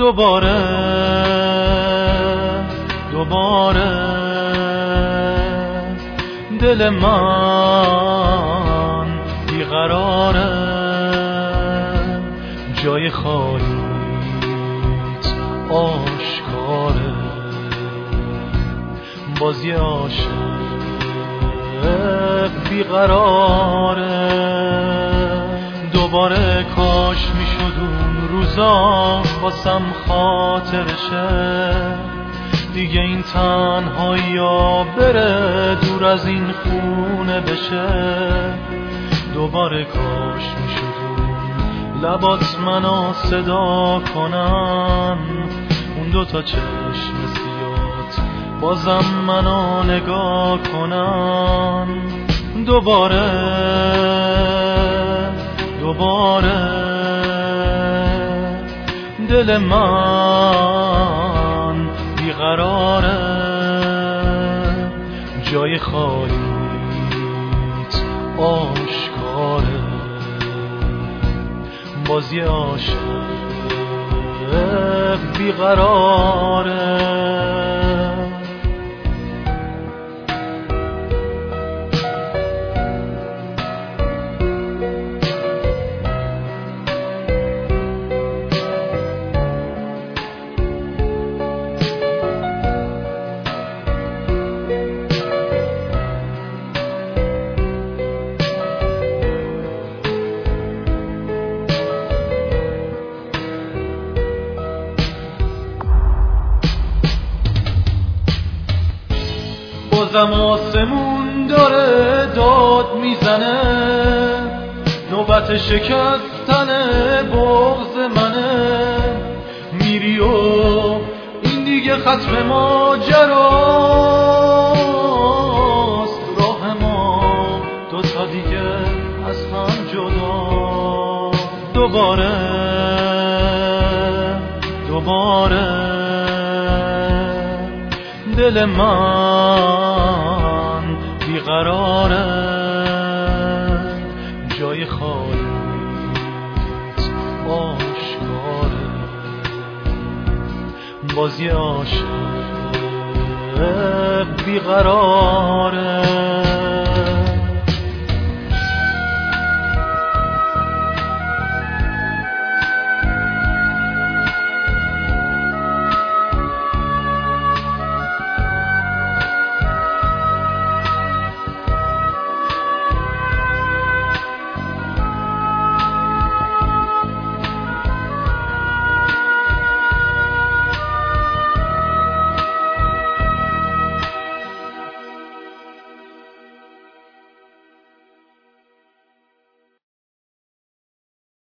دوباره دل من بیقراره، جای خالیت آشکاره، بازی عاشق بیقراره. دوباره کاش میشد اون روزا واسم خاطرشه، دیگه این تنهایی ها بره، دور از این خونه بشه. دوباره کاش میشد لبات منو صدا کنن، اون دوتا چشم سیات بازم منو نگاه کنن. دوباره دل من بیقراره، جای خالیت آشکاره، بازی عاشق بیقراره. بازم آسمون داره داد میزنه، نوبت شکستن بغض منه. میری و این دیگه ختم ماجراست، راه ما دوتا دیگه از هم جدا. دوباره دل من بیقراره، جای خالیت آشکاره، بازی عاشق بیقراره.